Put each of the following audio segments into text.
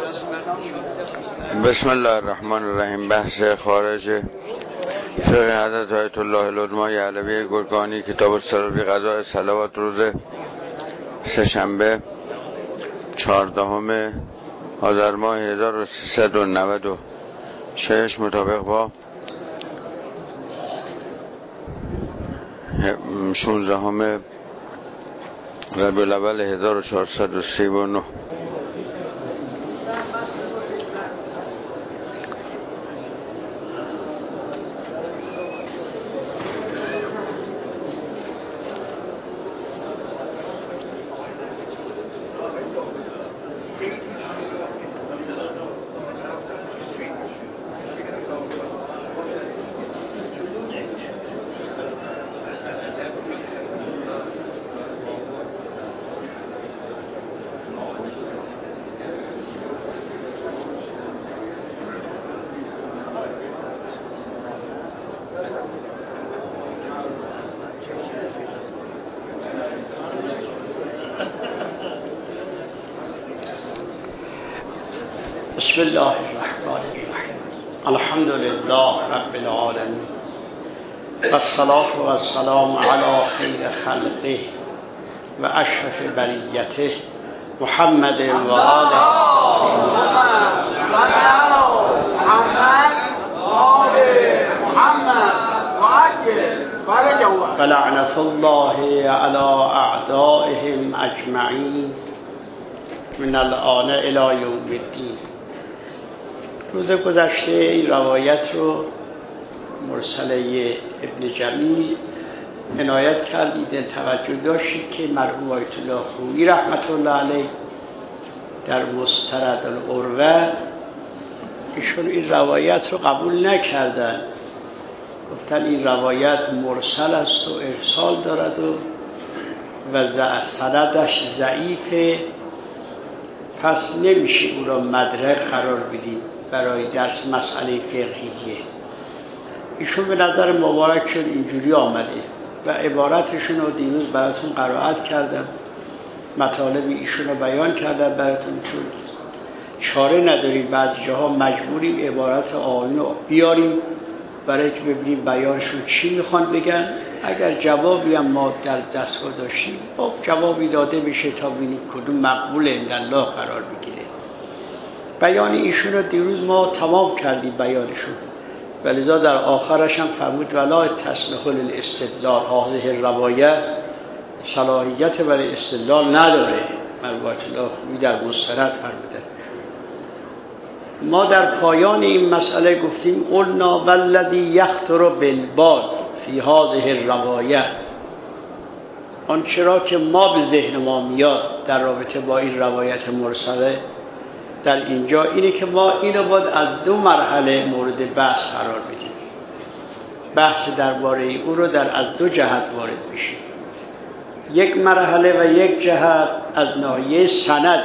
بسم الله الرحمن الرحیم. بحث خارج فقه حضرت آیت الله العظمی علوی گرگانی، کتاب الصلاة فی قضاء الصلوات، روز سه‌شنبه 14 آذر ماه 1396 مطابق با 16 ربیع الاول 1439. بسم الله الرحمن الرحیم. الحمد لله رب العالمین و الصلاة و السلام علی خیر خلقه و اشرف بریته محمد و آله و لعنت الله علی اعدائهم اجمعین من الآن الی یوم الدین. روز گذشته این روایت رو مرسله ابن جمیل عنایت کردید، توجه داشتید که مرحوم آیت الله خویی رحمت الله علیه در مسترد العروة ایشون این روایت رو قبول نکردن، گفتن این روایت مرسل است و ارسال دارد و سندش ضعیفه، پس نمیشه او را مدرک قرار بدیم برای درس مسئله فقهیه. ایشون به نظر مبارکشون اینجوری آمده و عبارتشون رو دیروز براتون قرائت کردم، مطالب ایشون رو بیان کردم براتون، چون چاره نداریم بعضی جاها مجبوریم عبارت آیین رو بیاریم برای که ببینیم بیانشون چی میخوان بگن. اگر جوابی هم ما در دستگاه داشتیم خب جوابی داده بشه تا ببینیم کدوم مقبول عند الله قرار بگیره. بیان ایشون رو دیروز ما تمام کردیم بیانشون، ولذا در آخرش هم فرمود ولا تصلح للاستدلال، هذه الروایه صلاحیت برای استدلال نداره. مرحوم الله در مسترد فرمودن. ما در پایان این مسئله گفتیم قلنا والذی یخطر بالبال فی هذه الروایه، آن چرا که ما به ذهن ما میاد در رابطه با این روایت مرسله در اینجا اینه که ما اینو باید از دو مرحله مورد بحث قرار بدیم. بحث درباره او رو از دو جهت وارد میشه. یک مرحله و یک جهت از ناحیه سنده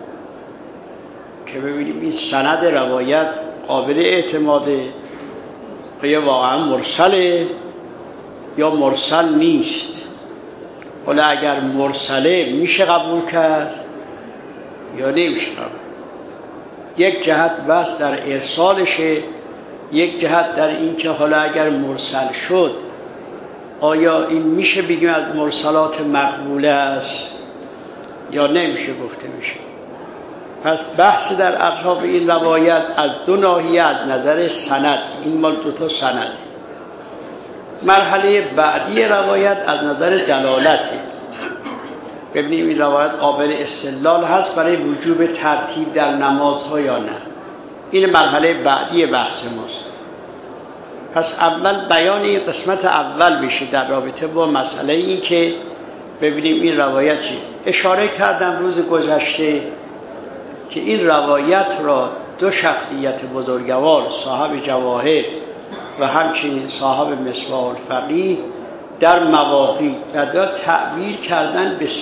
که ببینیم این سند روایت قابل اعتماده، یا واقعا مرسله یا مرسل نیست. حالا اگر مرسله میشه قبول کرد یا نمیشه قبول. یک جهت بس در ارسالشه، یک جهت در این که حالا اگر مرسل شد آیا این میشه بگیم از مرسلات مقبوله است یا نمیشه گفته میشه. پس بحث در اطراف این روایت از دو ناحیه از نظر سند، این مال دوتا سند. مرحله بعدی روایت از نظر دلالته، ببینیم این روایت قابل استدلال هست برای وجوب ترتیب در نمازها یا نه. این مرحله بعدی بحث ماست. پس اول بیان این قسمت اول بشه در رابطه با مسئله این که ببینیم این روایت چی. اشاره کردم روز گذشته که این روایت را دو شخصیت بزرگوار، صاحب جواهر و همچنین صاحب مصباح الفقیه در مواقیت تعبیر کردن به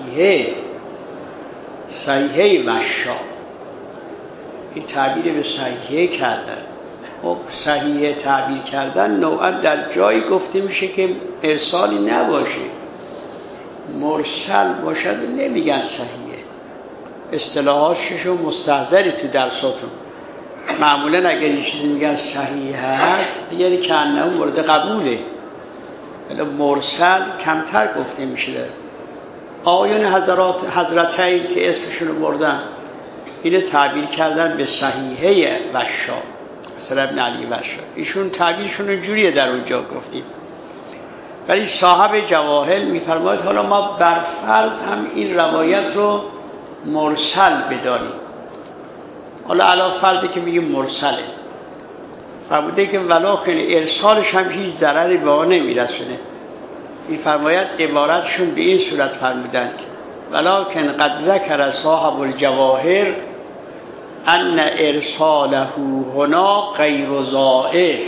صحیحه مشا. این تعبیر به صحیحه کردن و صحیحه تعبیر کردن نوعا در جایی گفته میشه که ارسالی نباشه، مرسل باشد و نمیگن صحیحه. اصطلاحاتشو مستحضری تو درساتون. معمولا اگر یه چیزی میگن صحیح هست یعنی که انه مورد قبوله، ولی مرسل کمتر گفته میشه. داره آیان حضرتین که اسمشون رو بردن اینو تعبیر کردن به صحیحه وشا، مثلا ابن علی وشا، ایشون تعبیرشون اونجوریه در اونجا گفتیم. ولی صاحب جواهر میفرماید حالا ما برفرض هم این روایت رو مرسل بدانیم. حالا علا فرضی که میگیم مرسله، فرموده که ولکن ارسالش هم هیچ ضرری به آن نمیرسونه. میفرماید عبارتشون به این صورت فرمودن ولکن قد ذکر صاحب الجواهر ان ارساله هنا غیر ضائع.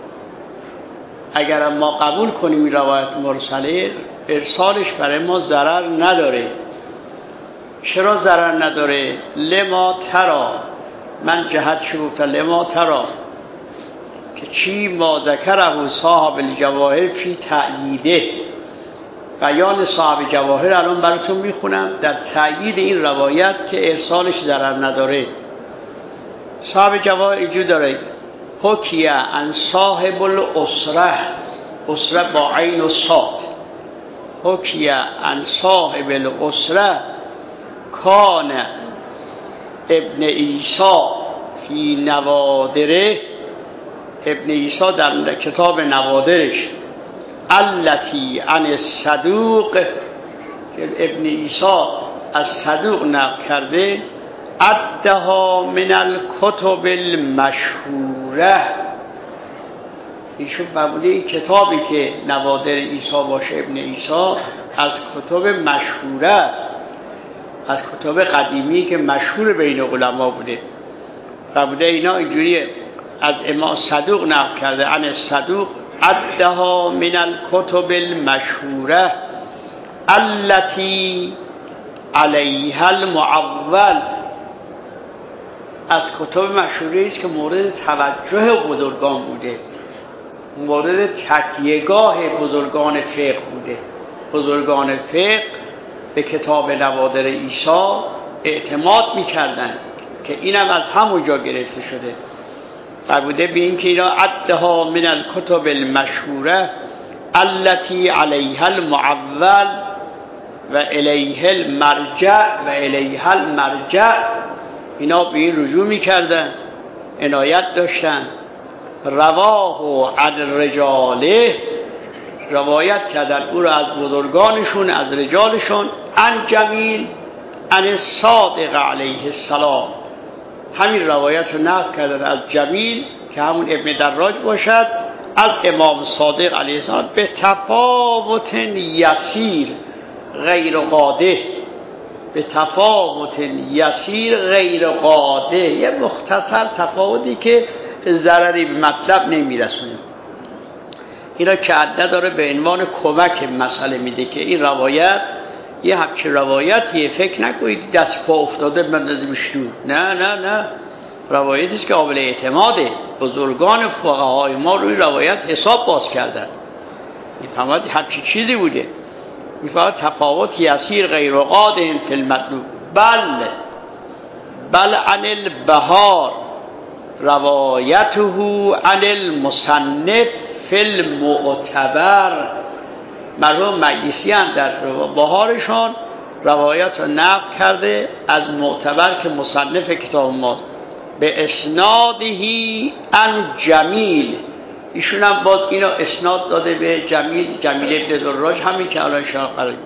اگر ما قبول کنیم این روایت مرسله، ارسالش برای ما ضرر نداره. چرا ضرر نداره؟ لما ترا، من جهتشو گفتم لما ترا که چی ما ذکره صاحب الجواهر فی تأییده. بیان صاحب جواهر الان براتون میخونم در تأیید این روایت که ارسالش ضرر نداره. صاحب جواهر اینجور داره حکیه عن صاحب الاسره، اسره با عین و صاد، حکیه عن صاحب الاسره کان ابن عیسی فی نوادره، ابن عیسی در کتاب نوادرش التی عن الصدوق، ابن عیسی از صدوق نقل کرده عدها من الکتب المشهوره. ایشون فرموده این کتابی که نوادر عیسی باشه ابن عیسی از کتب مشهوره است، از کتب قدیمی که مشهور بین علما بوده. فرموده اینا اینجوریه از امام صدوق نقل کرده عن الصدوق عدها من الکتب المشهوره التي علیها المعول، از کتب مشهوری است که مورد توجه بزرگان بوده، مورد تکیهگاه بزرگان فقه بوده. بزرگان فقه به کتاب نوادر عیسی اعتماد میکردن که اینم از همونجا گرفته شده. فرموده به این که اینا عدها من الکتب المشهوره التي علیها المعول و الیها المرجع، اینا به این رجوع میکردن، عنایت داشتن. رواه عن رجاله، روایت کردن او را از بزرگانشون، از رجالشون. عن جمیل عن الصادق علیه السلام، همین روایت رو نقل کردن از جمیل که همون ابن دراج باشد، از امام صادق علیه السلام به تفاوت یسیر غیر قاده، به تفاوت یسیر غیر قاده، یه مختصر تفاوتی که ضرری به مطلب نمیرسونه. اینا که عده داره به عنوان کمک مسئله میده که این روایت یه همچه روایتیه، فکر نکنید دست پا افتاده بندازیمش تو، نه نه نه، روایتی است که قابل اعتماده. بزرگان فقهای ما روی روایت حساب باز کردن، میفهمید همچی چیزی بوده. میفهمید تفاوت یسیر غیر قاده فی المطلوب. بل عن البهار روایته عن المصنف فی المعتبر. مرحوم مجلسی هم در بهارشان روایت رو نقل کرده از معتبر که مصنف کتاب ماست به اسنادهی عن جمیل. ایشون هم باز اینو اسناد داده به جمیل ابن دراج، همین که الان شما قرار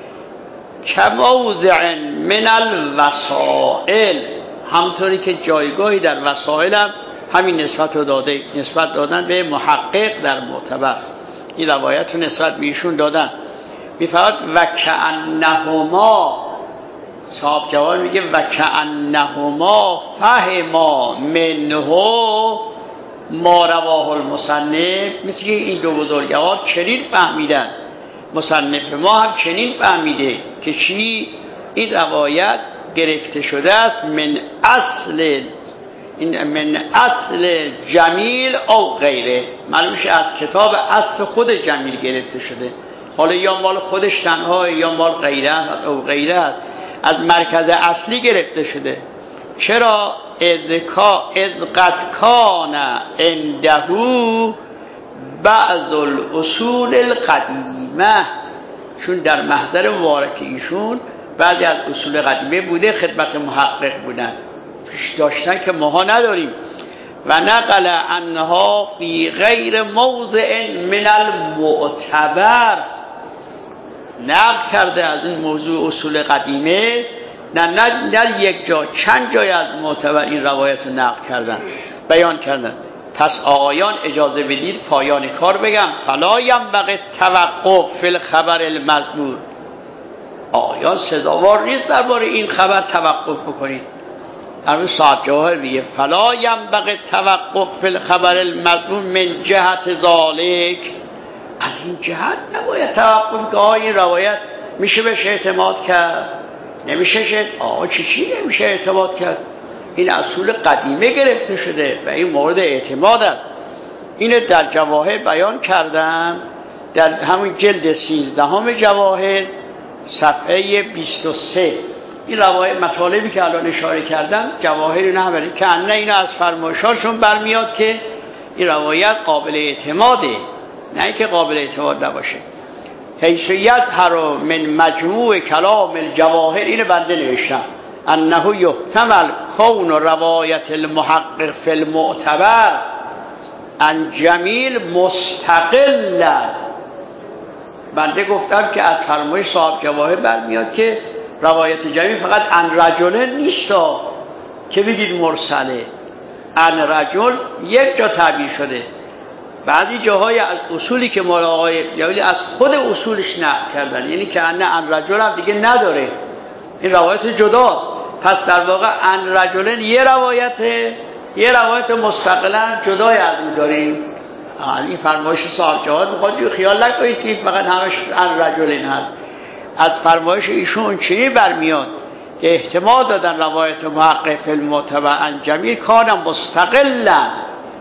کموضع من الوسائل، همطوری که جایگاهی در وسائل هم همین نسبت رو داده، نسبت دادن به محقق در معتبر، این روایت رو نسبت به ایشون دادن. میفرماید و کأنهما، صاحب جواب میگه و کأنهما فهما منه ما رواه المصنف، مثل که این دو بزرگوار چنین فهمیدن، مصنف ما هم چنین فهمیده که چی؟ این روایت گرفته شده است من اصل جمیل او غیره، معلومش از کتاب اصل خود جمیل گرفته شده. حالا یا مال خودش تنها یا مال غیره او غیره، از مرکز اصلی گرفته شده. چرا؟ از قد کان عنده بعض الاصول القدیمه، چون در محضر مبارک ایشون بعضی از اصول قدیمه بوده، خدمت محقق بودن، پیش داشتن که ماها نداریم. و نقل عنها فی غیر موضع من المعتبر، نقل کرده از این موضوع اصول قدیمه نه یک جا، چند جای از معتبر این روایت رو نقل کردن، بیان کردن. پس آقایان اجازه بدید پایان کار بگم فلا ینبغی توقف فی الخبر المذکور. آقایان سزاوار نیست درباره این خبر توقف بکنید. هر صاحب جواهر میگه فلا ینبغی توقف فی الخبر المذکور من جهت ذالک، از این جهت نباید توقف که این روایت میشه بهش اعتماد کرد، نمیشه چی نمیشه اعتماد کرد. این اصول قدیمه گرفته شده و این مورد اعتماد است. اینو در جواهر بیان کردم، در همون جلد 13 جواهر صفحه 23. این روایت مطالبی که الان اشاره کردم جواهر نه که انه اینو از فرمایشاشون برمیاد که این روایت قابل اعتماده، نه اینکه قابل اعتماد نباشه. حیثیت هر من مجموع کلام الجواهر، اینو بنده نوشتم، انه یحتمل کون روایت المحقق فی المعتبر عن جمیل مستقلا. بنده گفتم که از فرمایش صاحب جواهر برمیاد که روایت جمیل فقط عن رجل نیست که بگید مرسله، عن رجل یک جا تعبیر شده، بعضی جاهای از اصولی که مولا آقای جمیلی از خود اصولش نقل کردن، یعنی که عن رجل هم دیگه نداره، این روایت جداست. پس در واقع عن رجل یه روایت مستقلا جدای از اون داریم. این فرمایش صاحب جواهر میخواد خیال نکنید که فقط همش عن رجل هست. از فرمایش ایشون چنین برمیاد که احتمال دادن روایت محقق فی المعتبر عن جمیل کان مستقلا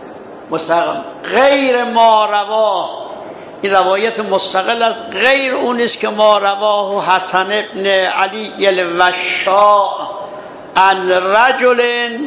غیر ما رواه، این روایت مستقل از غیر اون است که ما رواه حسن ابن علی الوشاء عن رجل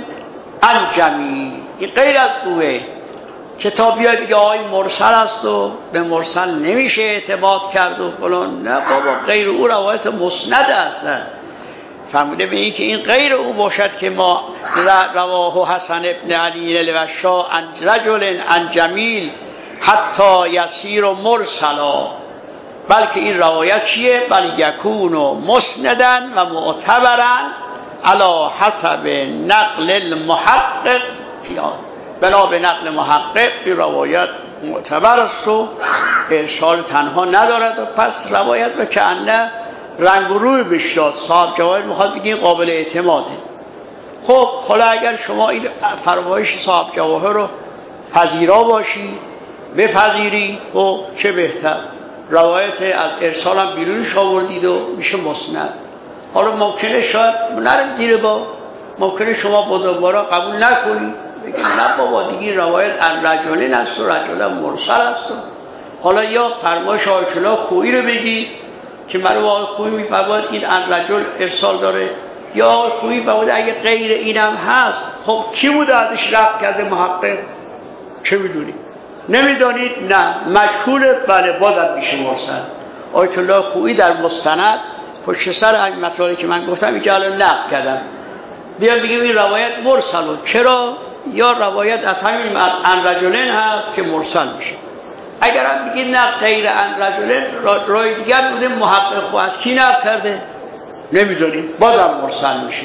عن جمیل، این غیر از اوه. کتابی بگه آقای مرسل است و به مرسل نمیشه اعتماد کرد و فلان، نه بابا، غیر او روایت مسند هستن. فرموده به این که این غیر او باشد که ما رواه حسن ابن علی الوشاء عن رجل عن جمیل حتی یسیر و مرسلا، بلکه این روایت چیه؟ بل یکون مسندن و معتبرن علی حسب نقل المحقق فیان، بنا به نقل محقق این روایت معتبر است و ارسال تنها ندارد و پس روایت رو که انه رنگ و روی بشداد. صاحب جواهر میخواد بگیم قابل اعتماده. خب حالا اگر شما این فرمایش صاحب جواهر رو پذیرا باشی، بپذیرید و چه بهتر، روایت از ارسال هم بیرونش آوردید و میشه مسند. حالا ممکنه شاید نرم زیر با، ممکنه شما بزرگوارا قبول نکنید، بگید نه بابا دیگه روایت از رجلین است و رجل مرسل است. حالا یا فرمایش آیت الله خویی رو بگید که مرحوم آقای خویی میفرماید این از رجل ارسال داره، یا آقای خویی میفرماید اگه غیر اینم هست، خب کی بوده ازش رد کرده محقق؟ چه میدونی؟ نمیدانید؟ نه مجهوله. بله بازم میشه مرسل. آیت الله خویی در مستند پشت سر همین مسائلی که من گفتم اینجا الان نقل کردم، بیان بگیم این روایت مرسل. چرا؟ یا روایت از همین عن رجلین هست که مرسل میشه. اگر هم بگید نه غیر عن رجلین، رای دیگر بوده محقق خو از کی نقل کرده نمیدونیم، بازم مرسل میشه.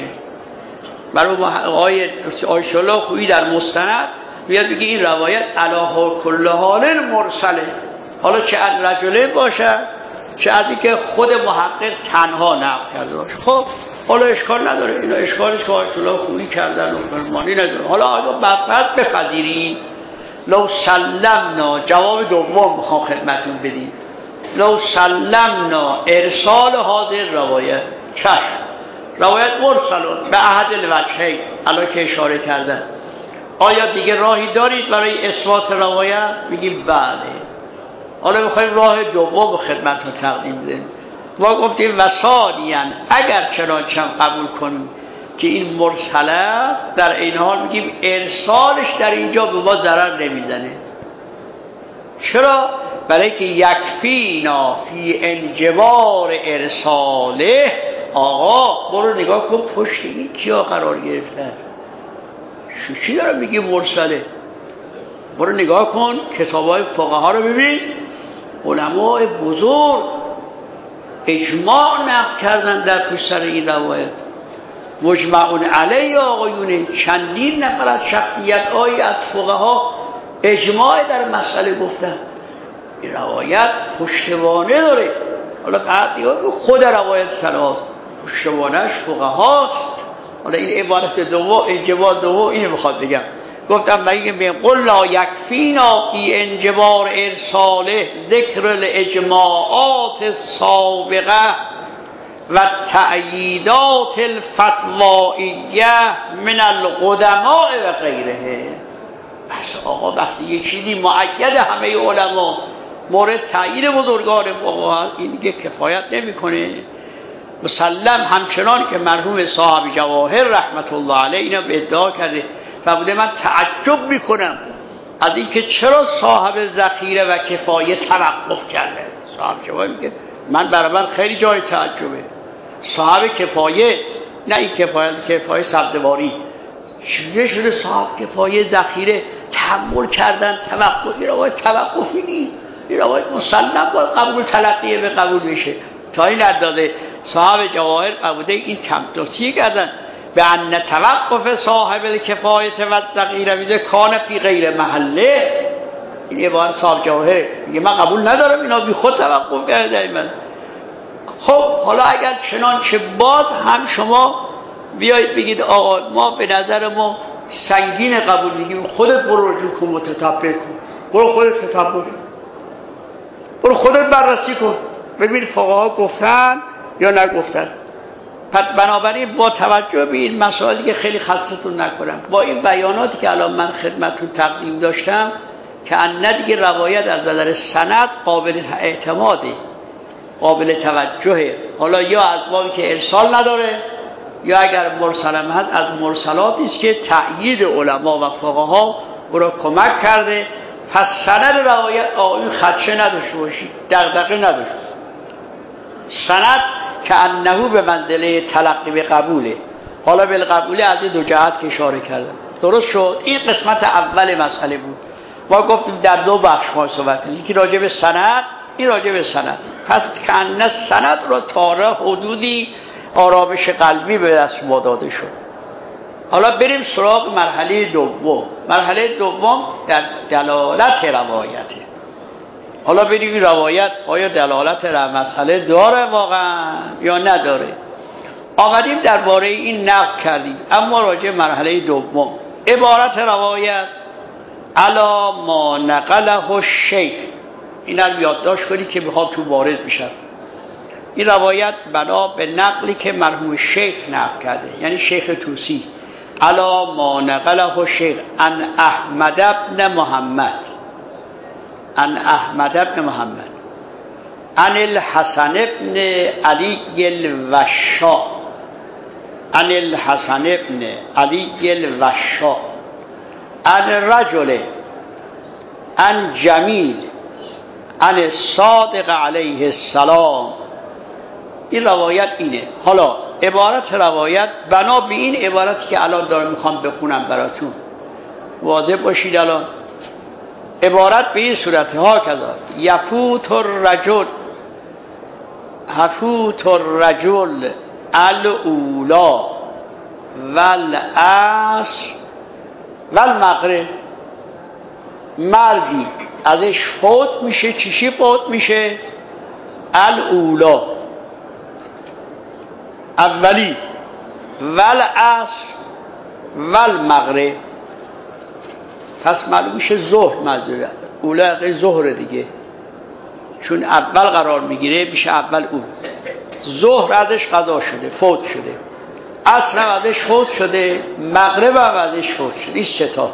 برای آیت الله خویی در مستند بیاد بگی این روایت علی کل حال مرسله، حالا چه عن رجلین باشه چه از این که خود محقق تنها نقل کرده باشه. خب حالا اشکال نداره، اینا اشکالش که آیت الله خویی کردن و فرمانی نداره. حالا آیا برفت بپذیریم لو سلمنا، جواب دوم بخوام خدمتون بدیم، لو سلمنا ارسال حاضر روایت، چشم روایت مرسلون به احد الوجهین الان که اشاره کردن، آیا دیگه راهی دارید برای اثبات روایت؟ میگیم بله. حالا میخوایم راه دوم خدمتون تقدیم بدیم. ما گفتیم وسانیاً اگر چنانچه قبول کنیم که این مرسل است، در این حال میگیم ارسالش در اینجا به ما ضرر نمیزنه. چرا؟ برای که یکفینا فی انجبار ارساله. آقا برو نگاه کن پشت این کیا قرار گرفتن، چی داره میگه مرسله؟ برو نگاه کن کتابای فقها رو ببین، علماء بزرگ اجماع نقل کردن در پشت سر این روایت، مجمعون علیه آقایونه. چندین نفر از شخصیت هایی از فقها اجماع در مسئله گفتن. این روایت پشتوانه داره. حالا فقط خود روایت سلاست پشتوانهش فقهاست. حالا این عبارت دوم، انجبار دوم اینو میخواد بگم. گفتم مگه قل لا یکفینا فی انجبار ارساله ذکر الاجماعات السابقه و تأییدات الفتوائیه من القدماء و غیره. بس آقا وقتی یه چیزی مؤید همه علماست، مورد تأیید بزرگان فقها هست، این دیگه کفایت نمیکنه. مسلم همچنان که مرحوم صاحب جواهر رحمت الله علیه اینا به ادعا کرده، فرموده من تعجب میکنم از اینکه چرا صاحب ذخیره و کفایه توقف کرده. صاحب جواهر میگه من برابر خیلی جای تعجبه. صاحب کفایه، نه این کفایه سبزواری، چیزی شده صاحب کفایه ذخیره تحمل کردن توقف. این روایت توقفی نیست، این روایت مسلم باید قبول تلقیه به قبول بشه. تا این اندازه صاحب جواهر فرموده این کم توصیه کردن به ان توقف صاحب الکفایه و ذخیره میزه کان فی غیر محله. این عبارت صاحب جواهر میگه من قبول ندارم اینا بی خود توقف کرده. خب حالا اگر چنانچه باز هم شما بیایید بگید آقا ما به نظر ما سنگین قبول میگیم، خودت برو رجوع کن متتبع کن، برو خودت تتبع کن، برو خودت بررسی کن ببین فقها گفتن یا نگفتن. پس بنابراین با توجه به این مسائلی که خیلی خستتون نکنم، با این بیاناتی که الان من خدمتتون تقدیم داشتم که ان دیگه روایت از نظر سند قابل اعتماده، قابل توجهه. حالا یا از بابی که ارسال نداره، یا اگر مرسلم هست از مرسلاتی است که تأیید علما و فقها او را کمک کرده. پس سند روایت آقایون خدشه نداشته باشید، دغدغه نداشته. سند که انه به منزله تلقی به قبوله. حالا بالقبوله از این دو جهت که اشاره کردم درست شد. این قسمت اول مسئله بود. ما گفتیم در دو بخش ما صحبت کنیم، یکی راجع به سند، این راجع به سند. پس که ان سند را تاره حدودی آرامش قلبی به دست ما داده شد. حالا بریم سراغ مرحله دوم. مرحله دوم در دلالت روایته. حالا بریم این روایت آیا دلالت مسئله داره واقعا یا نداره. آمدیم درباره این نقل کردیم، اما راجع مرحله دوم عبارت روایت علا ما نقله الشیخ، این رو یادداشت کنی که میخوام تو وارد بشم. این روایت بنا به نقلی که مرحوم شیخ نقل کرده، یعنی شیخ طوسی، علا ما نقله الشیخ ان احمد ابن محمد، ان احمد ابن محمد ان الحسن ابن علی الوشاء، ان الحسن ابن علی الوشاء ان رجل ان جمیل ان صادق علیه السلام. این روایت اینه. حالا عبارت روایت بنا به این عبارتی که الان دارم میخوام بخونم براتون واضح باشید. الان عبارت به این صورت ها کذا یفوت الرجل الاولا والعصر والمغرب. مردی ازش فوت میشه، چیشی فوت میشه؟ الاولا اولی، والعصر والمغرب. پس معلوم میشه ظهر منظوره. اولا غیر ظهر دیگه، چون اول قرار میگیره میشه اول اول. ظهر ازش قضا شده، فوت شده. عصر هم ازش فوت شده، مغرب هم ازش فوت شده. این سه تا.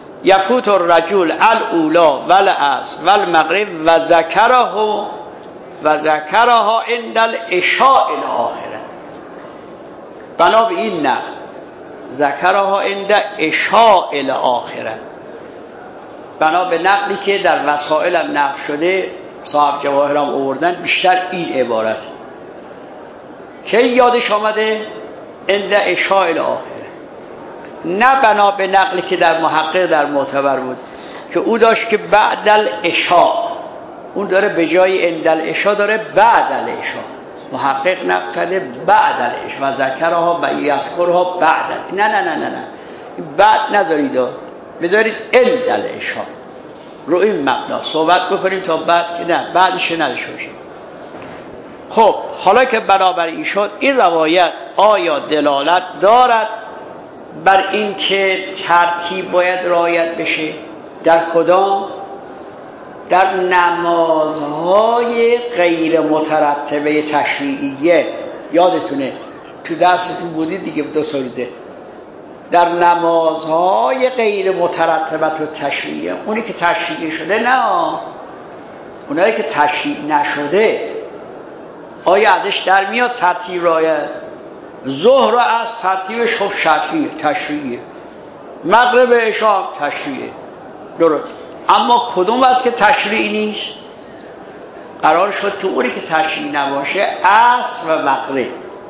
یفوت الرجل الاولا والعصر والمغرب و ذکره و ذکرها عند العشاء الاخره. بنا به این نقل ذکرها عند عشاء الاخره، بنا به نقلی که در وسائل هم نقل شده، صاحب جواهر هم آوردن، بیشتر این عبارت که یادش آمده عند عشاء الاخره، نه بنا به نقلی که در محقق در معتبر بود که او داشت که بعد العشاء، اون داره به جای عند العشاء داره بعد العشاء، محقق نقل کرده بعد العشاء و ذکرها و یذکرها بعد. نه نه نه نه نه، بعد نذارید، بذارید عند العشاء. رو این مبنا صحبت بکنیم تا بعد که نه بعدش نداشته باشیم. خب حالا که بنابراین شد، این روایت آیا دلالت دارد بر این که ترتیب باید رعایت بشه؟ در کدام؟ در نمازهای غیر مترتبه تشریعیه. یادتونه تو درستون بودید دیگه 2 روزه، در نمازهای غیر مترتبه تشریعیه، اونی که تشریعی شده نه، اونایی که تشریع نشده آیا ازش در میاد ترتیب رعایت؟ ظهر و عصر ترتیبش خب شرعیه تشریعیه، مغرب عشاء تشریعیه، درست. اما کدوم است که تشریعی نیست؟ قرار شد که اونی که تشریعی نباشه عصر و مغرب،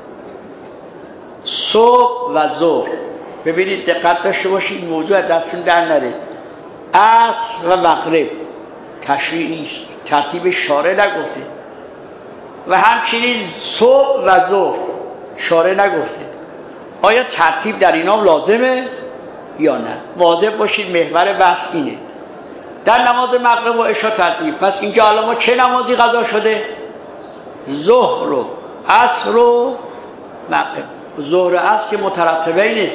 صبح و ظهر. ببینید دقت داشته باشید، موضوع دستون در نره. عصر و مغرب تشریع نیست، ترتیب شارع نگفته، و همچنین صبح و ظهر شارع نگفته. آیا ترتیب در اینام لازمه یا نه؟ واضح باشید محور بحث اینه. در نماز مغرب و عشاء ترتیب، پس اینجا الان ما چه نمازی قضا شده؟ ظهر و عصر و مغرب. ظهر و عصر که مترتبینه،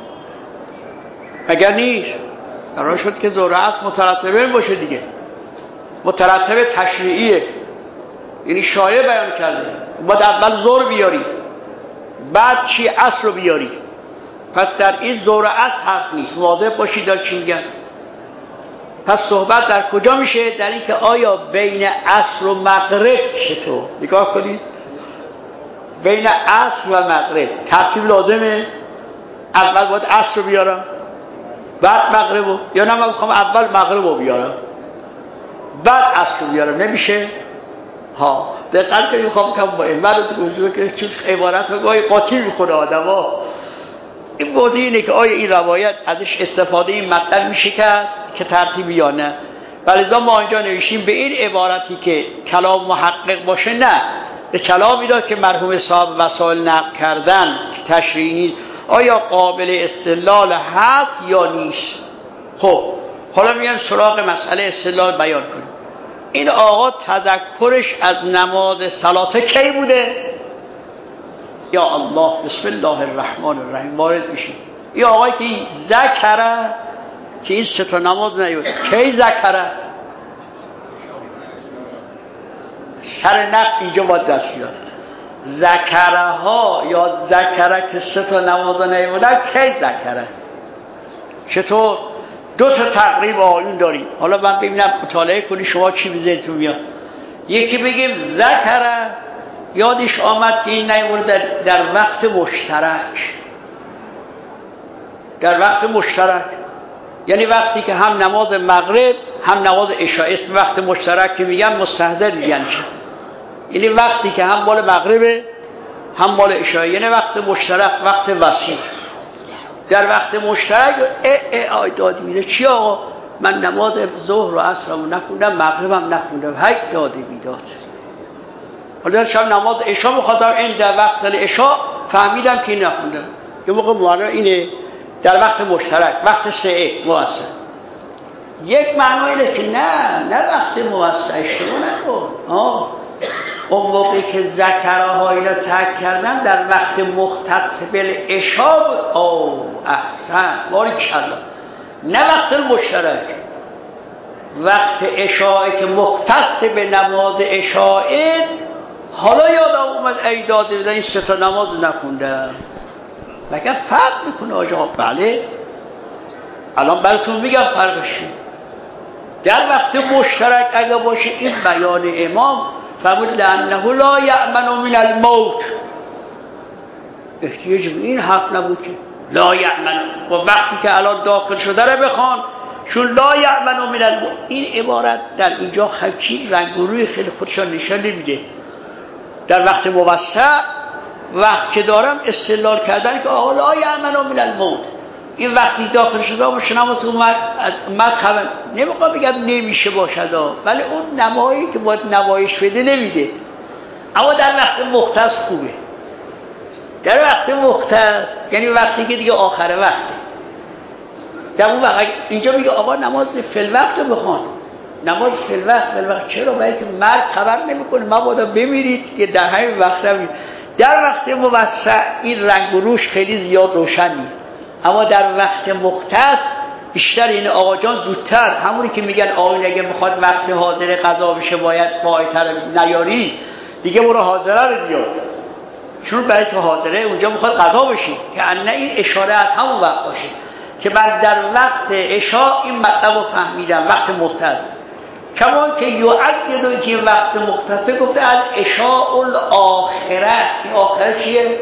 اگر نیست قرار شد که ظهر و عصر مترتبین باشه دیگه، مترتب تشریعیه، یعنی شایع بیان کرده. باید اول ظهر بیاری بعد چی؟ عصر رو بیاری. پس در این ظهر و عصر حرف نیست، واضح باشید در چی میگن. پس صحبت در کجا میشه؟ در این که آیا بین عصر و مغرب چطور؟ نگاه کنید، بین عصر و مغرب ترتیب لازمه؟ اول باید عصر رو بیارم بعد مغرب رو، یا نه من میخوام اول مغرب رو بیارم بعد عصر رو بیارم؟ نمیشه. ها دقیقا که میخوام کم با این مرز گوشوه که چون عبارت رو گاهی قاطی میخونه آدم ها. این موضوع اینه که آیا این روایت ازش استفاده این مطلب میشه کرد که ترتیبی یا نه. ولذا ما اینجا نوشیم به این عبارتی که کلام محقق باشه نه، به کلامی را که مرحوم صاحب وسائل نقل کردن که تشریعی نیست آیا قابل استدلال هست یا نیست. خب حالا میایم سراغ مسئله استدلال بیان کنیم. این آقا تذکرش از نماز ثلاثه کی بوده؟ یا الله، بسم الله الرحمن الرحیم وارد میشیم. این آقایی که ذکره که این 3 نماز نیود، کی ذکره؟ شر نقل اینجا باید دست بیاد. ذکره ها یا ذکره که 3 نماز نیودن کی ذکره؟ چطور؟ 2 تقریب آیون داریم. حالا من ببینم مطالعه کنی شما چی به ذهنتون میاد. یکی بگیم ذکره یادش آمد که این نیورد در وقت مشترک، در وقت مشترک، یعنی وقتی که هم نماز مغرب هم نماز عشاء، اسم وقت مشترک که میگن مستحضر دیگه میشه، یعنی وقتی که هم مال مغرب هم مال عشاء، یعنی وقت مشترک، وقت وسیع. در وقت مشترک آی دادی میده چی آقا؟ من نماز ظهر و عصرم نخوندم مغربم نخوندم، هی داده میداد. حالا شب نماز عشاء می‌خواستم این در وقت عشاء فهمیدم که این نخوندم. یه موقع معنا اینه در وقت مشترک، وقت سعه موسع. یک معنا اینه که نه وقت موسع اشتباه نکن. اون موقعی که ذکرها اینا ترک کردن در وقت مختص بالعشاء بود. احسن باریکالله، نه وقت مشترک، وقت عشاء که مختص به نماز عشاء. حالا یادم اومد ای داده بدن این 3 نماز نخوندم. مگر فرق میکنه آجا؟ بله الان براتون میگم فرقش. در وقت مشترک اگه باشه این بیان امام فرمود لأنه لا یأمن من الموت. احتیاج به این حرف نبود که لا یأمن، و وقتی که الان داخل شده رو بخوان چون لا یأمن من الموت. این عبارت در اینجا خیلی رنگ و روی خیلی خودشان نشان نمیده. در وقت موسع وقت که دارم استدلال کردن که آقا لا یأمن من الموت، این وقتی داخل شده باشه نماز اومد خبر نمیخوام بگم نمیشه باشد، ولی اون نمایی که باید نمایش بده نمیده. اما در وقت مختص خوبه. در وقت مختص یعنی وقتی که دیگه آخر وقته. در اون وقت اینجا میگه آقا نماز فی الوقت رو بخوان. نماز فی الوقت چرا؟ باید که مرگ خبر نمیکنه، مبادا بمیرید که در همین وقت هم. در وقت موسع این رنگ و روش خیلی زیاد روشن نیست، اما در وقت مختص بیشتر این آقا جان زودتر، همونی که میگن آقا اگه میخواد وقت حاضر قضا بشه باید فایتر نیاری دیگه برو حاضره رو بیار، چون برای که حاضره اونجا میخواد قضا بشه که نه این اشاره از همون وقت باشه که من در وقت عشاء این مطلب رو فهمیدم وقت مختص. کما که یعید که وقت مختص گفته العشاء الاخره. این آخره چیه؟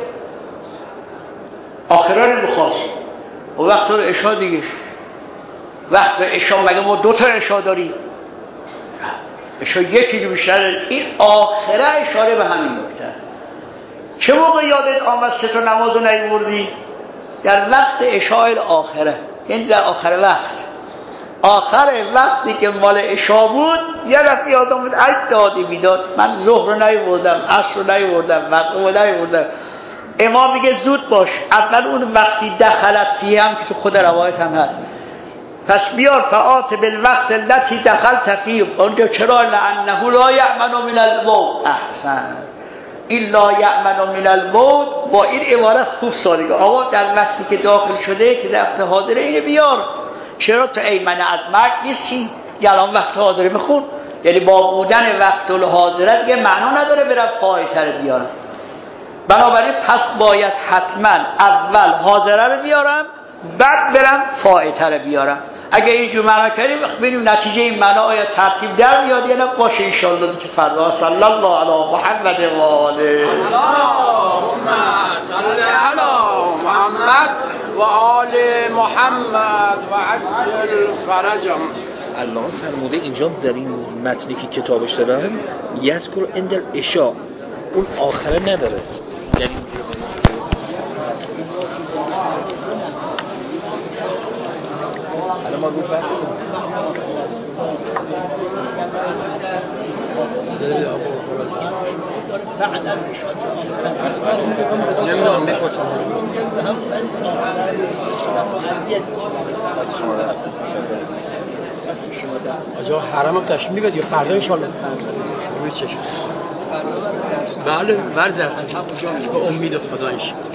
آخره رو بخواست و وقت رو عشاء دیگه. وقت عشاء مگه ما 2 تا عشاء داریم؟ عشاء یکی که بیشتر. این آخره اشاره به همین نکته. چه موقع یادت آمد 3 تا نماز رو نیوردی؟ در وقت عشاء الاخره، یعنی در آخر وقت. آخر وقتی که مال عشاء بود یه دفعه یادم بود ای دادی بیداد من ظهر رو نیوردم، عصر رو نیوردم، مغرب رو نیوردم. امام میگه زود باش، اول اون وقتی دخلت فیه هم که تو خود روایت هم هست، پس بیار فآت بالوقت التي دخلت فیه. اونجا چرا؟ لأنه لا یأمن من الموت. احسن، این لا یأمن من الموت با این عبارت خوب سادگی. آقا در وقتی که داخل شده که در وقت حاضره اینو بیار. چرا تو ایمن از مرگ نیستی؟ الان وقت حاضره بخون. یعنی با بودن وقت الحاضره دیگه معنا نداره برم فایته رو بیارم. بنابراین پس باید حتما اول حاضره رو بیارم بعد برم فایته رو بیارم. اگه اینجور معنا کردیم ببینیم نتیجه این معنا آیا ترتیب در میاد یا نه. باشه ان شاء الله که فردا. صلی الله علی محمد و آله. اللهم صل علی محمد و آل محمد و عجل فرجهم. الان فرموده اینجا در این متنی که کتابش دارم یذکر عند العشاء، اون آخره نداره. یعنی الان ما رو بحث نمیدونم بپرسم آجا حرم هم تشمیل میبید یا فردا انشالله بله بردست به امید خدا انشالله.